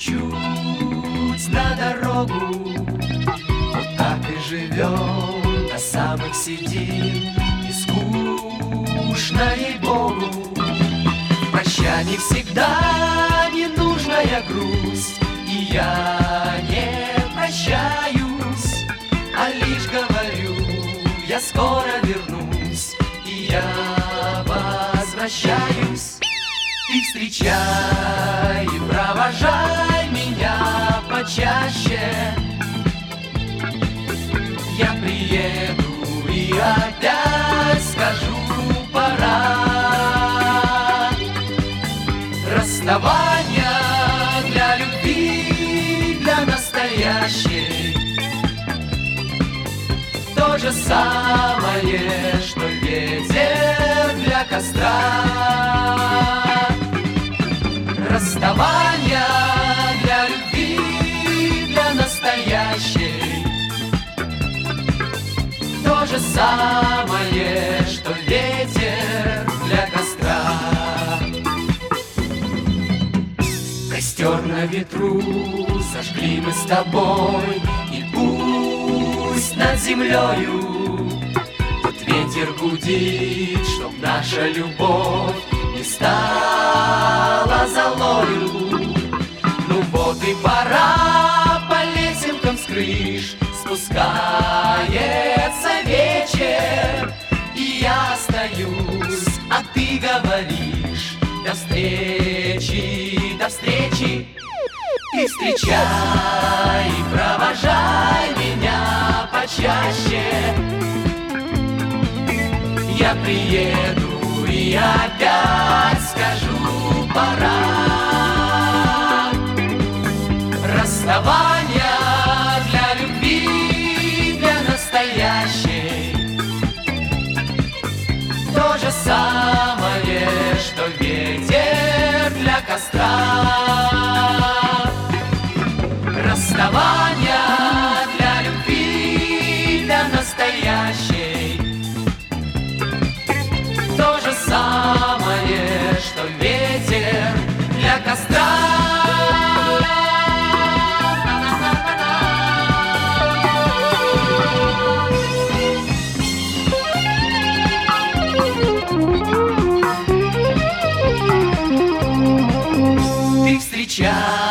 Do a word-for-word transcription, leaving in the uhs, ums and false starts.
чуть-чуть на дорогу. Вот так и живем до самых седин, и скучно, ей-богу. В прощании всегда ненужная грусть, и я не прощаюсь, а лишь говорю: я скоро вернусь, и я возвращаюсь. Ты встречай и провожай меня почаще. Я приеду и опять скажу: пора. Расставание для любви, для настоящей, то же самое, что ветер для костра. Расставание для любви, для настоящей, то же самое, что ветер для костра. Костер на ветру зажгли мы с тобой, и пусть над землею вот ветер гудит, чтоб наша любовь не стала золою. Ну вот и пора, по лесенкам с крыш спускается вечер, и я остаюсь, а ты говоришь: до встречи, до встречи. Ты встречай и провожай меня почаще. Я приеду и опять скажу: пора. Расставание для любви, для настоящей, то же самое, что ветер для костра. Расставание для любви, для настоящей, то же самое, что ветер для костра. Ты встречай